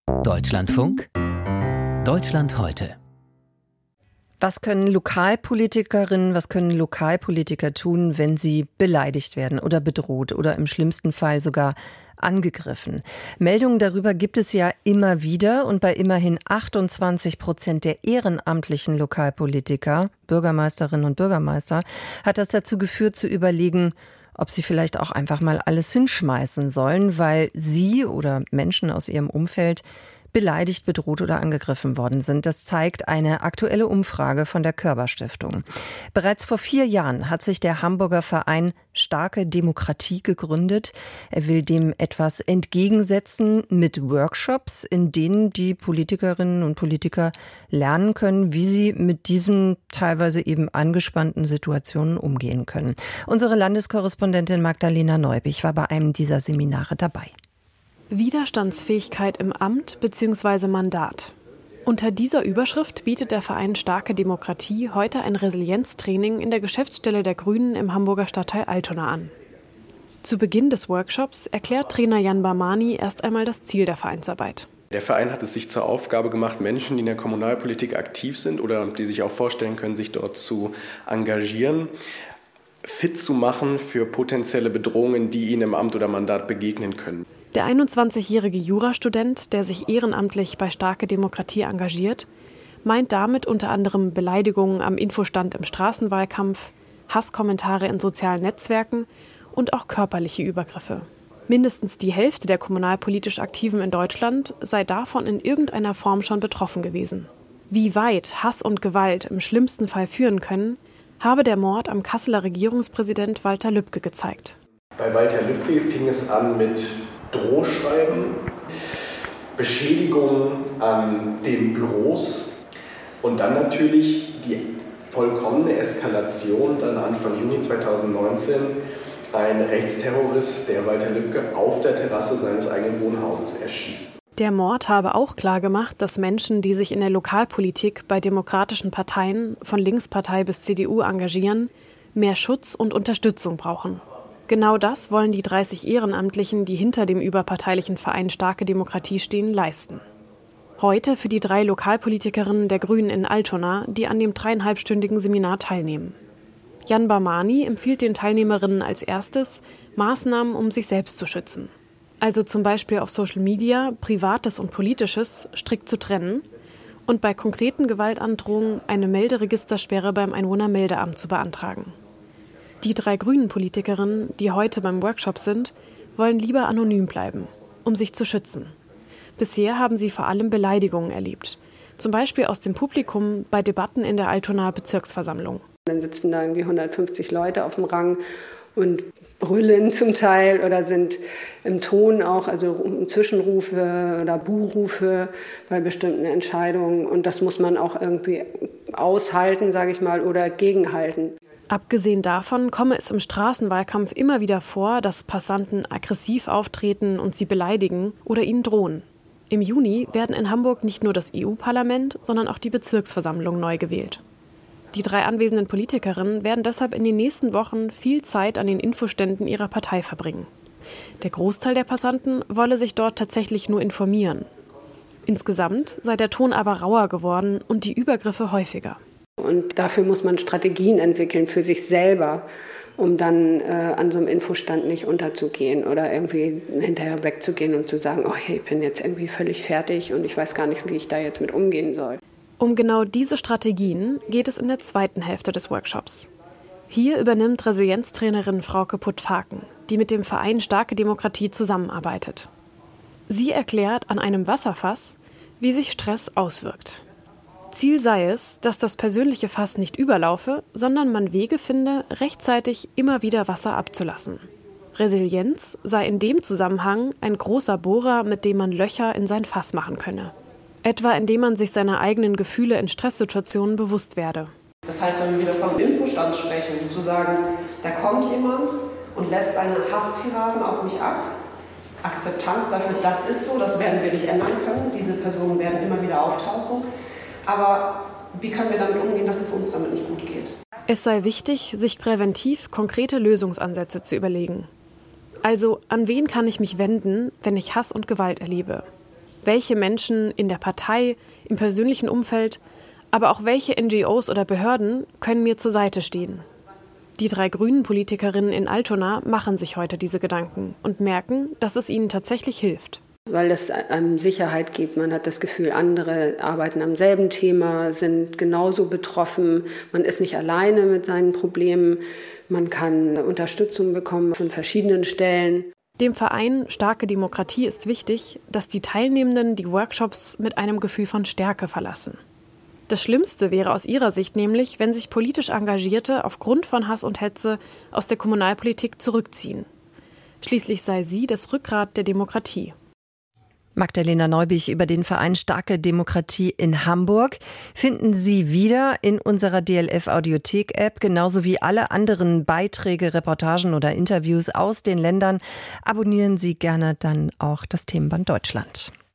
Deutschlandfunk, Deutschland heute. Was können Lokalpolitikerinnen, was können Lokalpolitiker tun, wenn sie beleidigt werden oder bedroht oder im schlimmsten Fall sogar angegriffen? Meldungen darüber gibt es ja immer wieder und bei immerhin 28% der ehrenamtlichen Lokalpolitiker, Bürgermeisterinnen und Bürgermeister, hat das dazu geführt zu überlegen, ob sie vielleicht auch einfach mal alles hinschmeißen sollen, weil sie oder Menschen aus ihrem Umfeld beleidigt, bedroht oder angegriffen worden sind. Das zeigt eine aktuelle Umfrage von der Körber-Stiftung. Bereits vor 4 Jahren hat sich der Hamburger Verein Starke Demokratie gegründet. Er will dem etwas entgegensetzen mit Workshops, in denen die Politikerinnen und Politiker lernen können, wie sie mit diesen teilweise eben angespannten Situationen umgehen können. Unsere Landeskorrespondentin Magdalena Neubich war bei einem dieser Seminare dabei. Widerstandsfähigkeit im Amt bzw. Mandat. Unter dieser Überschrift bietet der Verein Starke Demokratie heute ein Resilienztraining in der Geschäftsstelle der Grünen im Hamburger Stadtteil Altona an. Zu Beginn des Workshops erklärt Trainer Jan Barmani erst einmal das Ziel der Vereinsarbeit. Der Verein hat es sich zur Aufgabe gemacht, Menschen, die in der Kommunalpolitik aktiv sind oder die sich auch vorstellen können, sich dort zu engagieren, fit zu machen für potenzielle Bedrohungen, die ihnen im Amt oder Mandat begegnen können. Der 21-jährige Jurastudent, der sich ehrenamtlich bei Starke Demokratie engagiert, meint damit unter anderem Beleidigungen am Infostand im Straßenwahlkampf, Hasskommentare in sozialen Netzwerken und auch körperliche Übergriffe. Mindestens die Hälfte der kommunalpolitisch Aktiven in Deutschland sei davon in irgendeiner Form schon betroffen gewesen. Wie weit Hass und Gewalt im schlimmsten Fall führen können, habe der Mord am Kasseler Regierungspräsident Walter Lübcke gezeigt. Bei Walter Lübcke fing es an mit Drohschreiben, Beschädigungen an den Büros und dann natürlich die vollkommene Eskalation dann Anfang Juni 2019. Ein Rechtsterrorist, der Walter Lübcke auf der Terrasse seines eigenen Wohnhauses erschießt. Der Mord habe auch klargemacht, dass Menschen, die sich in der Lokalpolitik bei demokratischen Parteien, von Linkspartei bis CDU engagieren, mehr Schutz und Unterstützung brauchen. Genau das wollen die 30 Ehrenamtlichen, die hinter dem überparteilichen Verein Starke Demokratie stehen, leisten. Heute für die 3 Lokalpolitikerinnen der Grünen in Altona, die an dem 3,5-stündigen Seminar teilnehmen. Jan Barmani empfiehlt den Teilnehmerinnen als erstes, Maßnahmen, um sich selbst zu schützen. Also zum Beispiel auf Social Media Privates und Politisches strikt zu trennen und bei konkreten Gewaltandrohungen eine Melderegistersperre beim Einwohnermeldeamt zu beantragen. Die 3 grünen Politikerinnen, die heute beim Workshop sind, wollen lieber anonym bleiben, um sich zu schützen. Bisher haben sie vor allem Beleidigungen erlebt. Zum Beispiel aus dem Publikum bei Debatten in der Altonaer Bezirksversammlung. Dann sitzen da irgendwie 150 Leute auf dem Rang und brüllen zum Teil oder sind im Ton auch, also Zwischenrufe oder Buhrufe bei bestimmten Entscheidungen. Und das muss man auch irgendwie aushalten, sage ich mal, oder gegenhalten. Abgesehen davon komme es im Straßenwahlkampf immer wieder vor, dass Passanten aggressiv auftreten und sie beleidigen oder ihnen drohen. Im Juni werden in Hamburg nicht nur das EU-Parlament, sondern auch die Bezirksversammlung neu gewählt. Die 3 anwesenden Politikerinnen werden deshalb in den nächsten Wochen viel Zeit an den Infoständen ihrer Partei verbringen. Der Großteil der Passanten wolle sich dort tatsächlich nur informieren. Insgesamt sei der Ton aber rauer geworden und die Übergriffe häufiger. Und dafür muss man Strategien entwickeln für sich selber, um dann an so einem Infostand nicht unterzugehen oder irgendwie hinterher wegzugehen und zu sagen, oh, ich bin jetzt irgendwie völlig fertig und ich weiß gar nicht, wie ich da jetzt mit umgehen soll. Um genau diese Strategien geht es in der zweiten Hälfte des Workshops. Hier übernimmt Resilienztrainerin Frauke Putt-Faken, die mit dem Verein Starke Demokratie zusammenarbeitet. Sie erklärt an einem Wasserfass, wie sich Stress auswirkt. Ziel sei es, dass das persönliche Fass nicht überlaufe, sondern man Wege finde, rechtzeitig immer wieder Wasser abzulassen. Resilienz sei in dem Zusammenhang ein großer Bohrer, mit dem man Löcher in sein Fass machen könne. Etwa indem man sich seiner eigenen Gefühle in Stresssituationen bewusst werde. Das heißt, wenn wir wieder vom Infostand sprechen, zu sagen, da kommt jemand und lässt seine Hasstiraden auf mich ab. Akzeptanz dafür, das ist so, das werden wir nicht ändern können. Diese Personen werden immer wieder auftauchen. Aber wie können wir damit umgehen, dass es uns damit nicht gut geht? Es sei wichtig, sich präventiv konkrete Lösungsansätze zu überlegen. Also, an wen kann ich mich wenden, wenn ich Hass und Gewalt erlebe? Welche Menschen in der Partei, im persönlichen Umfeld, aber auch welche NGOs oder Behörden können mir zur Seite stehen? Die 3 grünen Politikerinnen in Altona machen sich heute diese Gedanken und merken, dass es ihnen tatsächlich hilft. Weil es einem Sicherheit gibt. Man hat das Gefühl, andere arbeiten am selben Thema, sind genauso betroffen. Man ist nicht alleine mit seinen Problemen. Man kann Unterstützung bekommen von verschiedenen Stellen. Dem Verein Starke Demokratie ist wichtig, dass die Teilnehmenden die Workshops mit einem Gefühl von Stärke verlassen. Das Schlimmste wäre aus ihrer Sicht nämlich, wenn sich politisch Engagierte aufgrund von Hass und Hetze aus der Kommunalpolitik zurückziehen. Schließlich sei sie das Rückgrat der Demokratie. Magdalena Neubich über den Verein Starke Demokratie in Hamburg finden Sie wieder in unserer DLF-Audiothek-App, genauso wie alle anderen Beiträge, Reportagen oder Interviews aus den Ländern. Abonnieren Sie gerne dann auch das Themenband Deutschland.